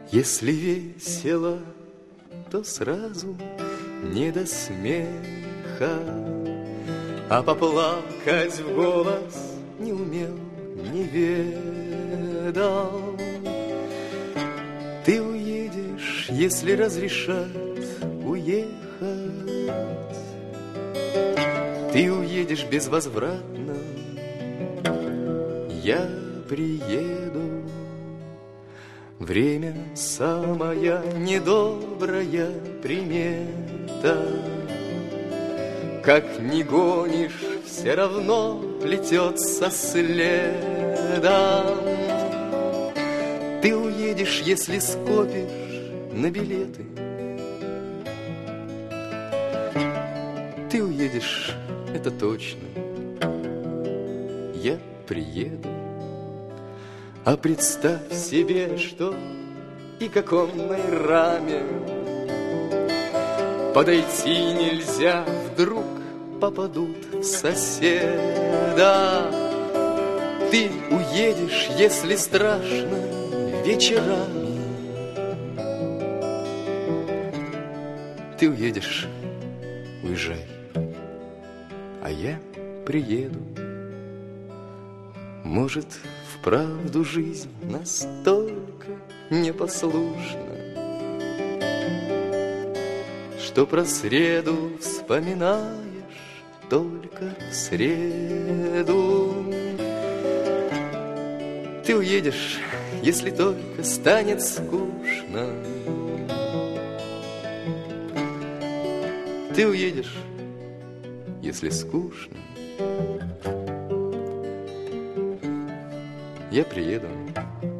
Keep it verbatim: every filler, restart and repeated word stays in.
Если весело, то сразу не до смеха, а поплакать в голос не умел, не ведал. Ты уедешь, если разрешат уехать. Ты уедешь безвозвратно, я приеду. Время самая недобрая примета. Как ни гонишь, все равно плетется следом. Ты уедешь, если скопишь на билеты. Ты уедешь, это точно. Я приеду. А представь себе, что и к оконной раме подойти нельзя, вдруг попадут в соседа. Ты уедешь, если страшно, вечерами. Ты уедешь, уезжай, а я приеду. Может, вправду жизнь настолько непослушна, что про среду вспоминаешь только в среду. Ты уедешь, если только станет скучно. Ты уедешь, если скучно. Я приеду.